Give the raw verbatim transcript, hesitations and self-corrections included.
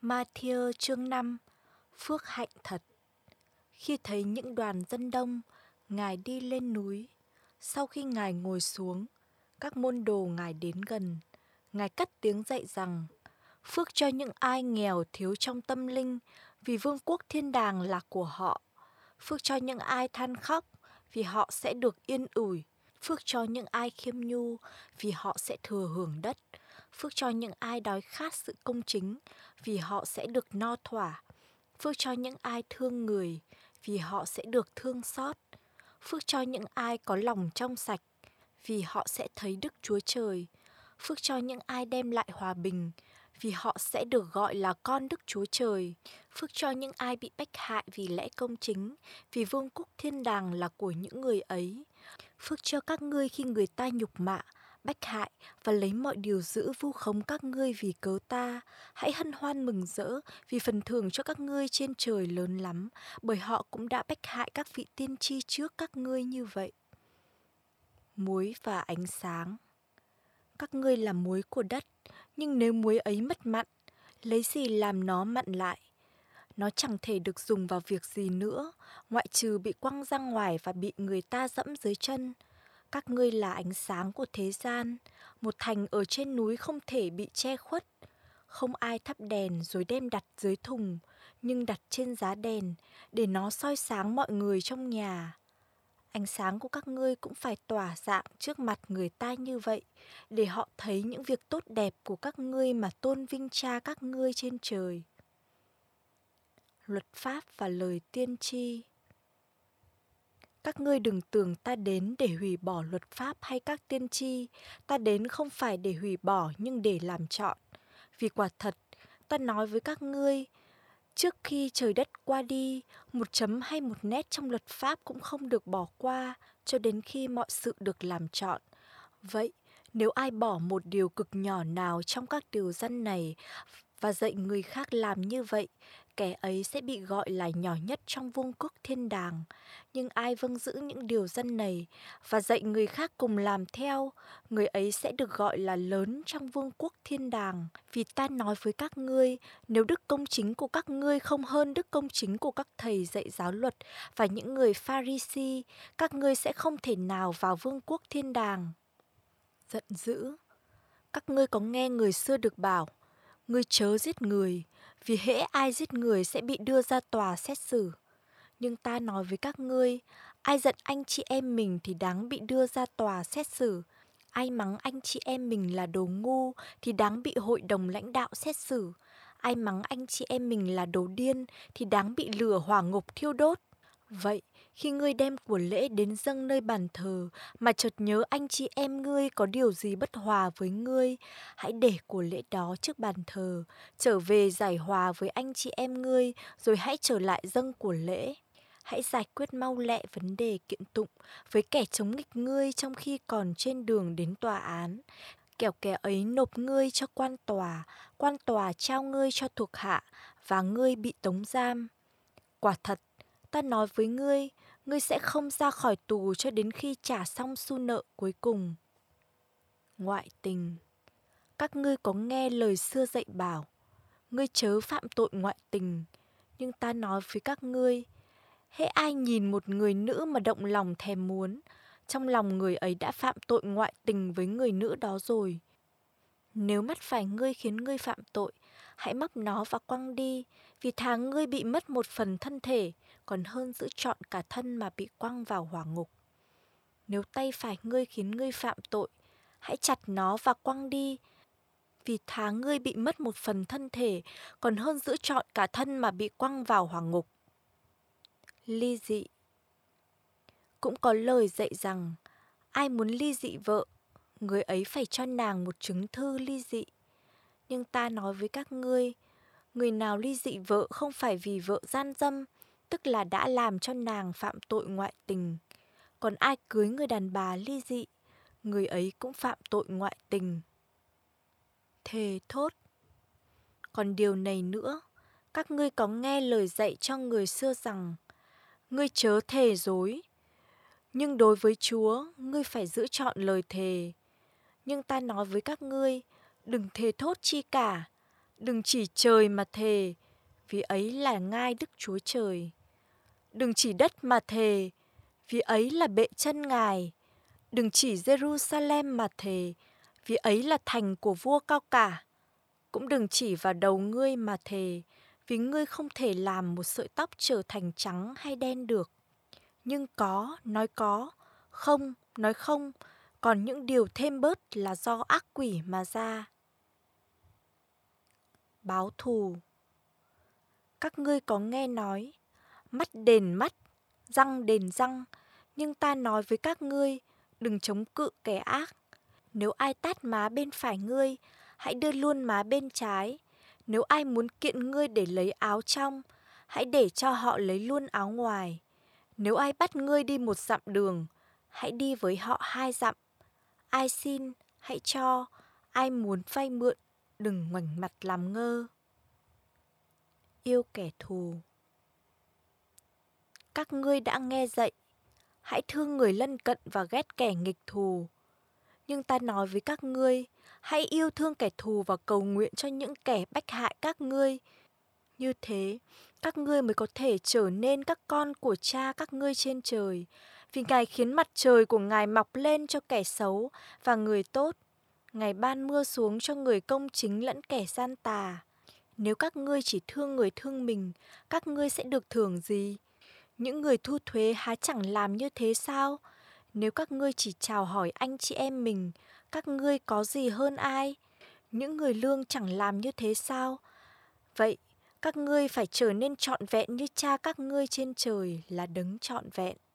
Ma-thi-ơ chương năm. Phước hạnh thật. Khi thấy những đoàn dân đông, Ngài đi lên núi. Sau khi Ngài ngồi xuống, các môn đồ Ngài đến gần. Ngài cất tiếng dạy rằng: phước cho những ai nghèo thiếu trong tâm linh, vì vương quốc thiên đàng là của họ. Phước cho những ai than khóc, vì họ sẽ được yên ủi. Phước cho những ai khiêm nhu, vì họ sẽ thừa hưởng đất. Phước cho những ai đói khát sự công chính, vì họ sẽ được no thỏa. Phước cho những ai thương người, vì họ sẽ được thương xót. Phước cho những ai có lòng trong sạch, vì họ sẽ thấy Đức Chúa Trời. Phước cho những ai đem lại hòa bình, vì họ sẽ được gọi là con Đức Chúa Trời. Phước cho những ai bị bách hại vì lẽ công chính, vì vương quốc thiên đàng là của những người ấy. Phước cho các ngươi khi người ta nhục mạ, bách hại và lấy mọi điều dữ vu khống các ngươi vì cớ ta. Hãy hân hoan mừng rỡ, vì phần thưởng cho các ngươi trên trời lớn lắm, bởi họ cũng đã bách hại các vị tiên tri trước các ngươi như vậy. Muối và ánh sáng. Các ngươi là muối của đất, nhưng nếu muối ấy mất mặn, lấy gì làm nó mặn lại? Nó chẳng thể được dùng vào việc gì nữa, ngoại trừ bị quăng ra ngoài và bị người ta dẫm dưới chân. Các ngươi là ánh sáng của thế gian, một thành ở trên núi không thể bị che khuất. Không ai thắp đèn rồi đem đặt dưới thùng, nhưng đặt trên giá đèn, để nó soi sáng mọi người trong nhà. Ánh sáng của các ngươi cũng phải tỏa rạng trước mặt người ta như vậy, để họ thấy những việc tốt đẹp của các ngươi mà tôn vinh Cha các ngươi trên trời. Luật pháp và lời tiên tri. Các ngươi đừng tưởng ta đến để hủy bỏ luật pháp hay các tiên tri. Ta đến không phải để hủy bỏ nhưng để làm trọn. Vì quả thật, ta nói với các ngươi, trước khi trời đất qua đi, một chấm hay một nét trong luật pháp cũng không được bỏ qua, cho đến khi mọi sự được làm trọn. Vậy, nếu ai bỏ một điều cực nhỏ nào trong các điều răn này và dạy người khác làm như vậy, kẻ ấy sẽ bị gọi là nhỏ nhất trong vương quốc thiên đàng. Nhưng ai vâng giữ những điều răn này và dạy người khác cùng làm theo, người ấy sẽ được gọi là lớn trong vương quốc thiên đàng. Vì ta nói với các ngươi, nếu đức công chính của các ngươi không hơn đức công chính của các thầy dạy giáo luật và những người Pha-ri-si, các ngươi sẽ không thể nào vào vương quốc thiên đàng. Giận dữ. Các ngươi có nghe người xưa được bảo: ngươi chớ giết người, vì hễ ai giết người sẽ bị đưa ra tòa xét xử. Nhưng ta nói với các ngươi, ai giận anh chị em mình thì đáng bị đưa ra tòa xét xử. Ai mắng anh chị em mình là đồ ngu thì đáng bị hội đồng lãnh đạo xét xử. Ai mắng anh chị em mình là đồ điên thì đáng bị lửa hỏa ngục thiêu đốt. Vậy, khi ngươi đem của lễ đến dâng nơi bàn thờ mà chợt nhớ anh chị em ngươi có điều gì bất hòa với ngươi, hãy để của lễ đó trước bàn thờ, trở về giải hòa với anh chị em ngươi, rồi hãy trở lại dâng của lễ. Hãy giải quyết mau lẹ vấn đề kiện tụng với kẻ chống nghịch ngươi trong khi còn trên đường đến tòa án. Kẻo kẻ ấy nộp ngươi cho quan tòa, quan tòa trao ngươi cho thuộc hạ, và ngươi bị tống giam. Quả thật, ta nói với ngươi, ngươi sẽ không ra khỏi tù cho đến khi trả xong xu nợ cuối cùng. Ngoại tình. Các ngươi có nghe lời xưa dạy bảo, ngươi chớ phạm tội ngoại tình. Nhưng ta nói với các ngươi, hễ ai nhìn một người nữ mà động lòng thèm muốn, trong lòng người ấy đã phạm tội ngoại tình với người nữ đó rồi. Nếu mắt phải ngươi khiến ngươi phạm tội, hãy móc nó và quăng đi, vì thà ngươi bị mất một phần thân thể, còn hơn giữ trọn cả thân mà bị quăng vào hỏa ngục. Nếu tay phải ngươi khiến ngươi phạm tội, hãy chặt nó và quăng đi, vì thà ngươi bị mất một phần thân thể, còn hơn giữ trọn cả thân mà bị quăng vào hỏa ngục. Ly dị. Cũng có lời dạy rằng, ai muốn ly dị vợ, người ấy phải cho nàng một chứng thư ly dị. Nhưng ta nói với các ngươi, người nào ly dị vợ không phải vì vợ gian dâm, tức là đã làm cho nàng phạm tội ngoại tình. Còn ai cưới người đàn bà ly dị, người ấy cũng phạm tội ngoại tình. Thề thốt. Còn điều này nữa, các ngươi có nghe lời dạy cho người xưa rằng, ngươi chớ thề dối. Nhưng đối với Chúa, ngươi phải giữ trọn lời thề. Nhưng ta nói với các ngươi, đừng thề thốt chi cả. Đừng chỉ trời mà thề, vì ấy là ngai Đức Chúa Trời. Đừng chỉ đất mà thề, vì ấy là bệ chân Ngài. Đừng chỉ Jerusalem mà thề, vì ấy là thành của vua cao cả. Cũng đừng chỉ vào đầu ngươi mà thề, vì ngươi không thể làm một sợi tóc trở thành trắng hay đen được. Nhưng có, nói có, không, nói không, còn những điều thêm bớt là do ác quỷ mà ra. Báo thù. Các ngươi có nghe nói, mắt đền mắt, răng đền răng, nhưng ta nói với các ngươi, đừng chống cự kẻ ác. Nếu ai tát má bên phải ngươi, hãy đưa luôn má bên trái. Nếu ai muốn kiện ngươi để lấy áo trong, hãy để cho họ lấy luôn áo ngoài. Nếu ai bắt ngươi đi một dặm đường, hãy đi với họ hai dặm. Ai xin, hãy cho. Ai muốn vay mượn, đừng ngoảnh mặt làm ngơ. Yêu kẻ thù. Các ngươi đã nghe dạy, hãy thương người lân cận và ghét kẻ nghịch thù. Nhưng ta nói với các ngươi, hãy yêu thương kẻ thù và cầu nguyện cho những kẻ bách hại các ngươi. Như thế, các ngươi mới có thể trở nên các con của Cha các ngươi trên trời. Vì Ngài khiến mặt trời của Ngài mọc lên cho kẻ xấu và người tốt. Ngài ban mưa xuống cho người công chính lẫn kẻ gian tà. Nếu các ngươi chỉ thương người thương mình, các ngươi sẽ được thưởng gì? Những người thu thuế há chẳng làm như thế sao? Nếu các ngươi chỉ chào hỏi anh chị em mình, các ngươi có gì hơn ai? Những người lương chẳng làm như thế sao? Vậy, các ngươi phải trở nên trọn vẹn như Cha các ngươi trên trời là đấng trọn vẹn.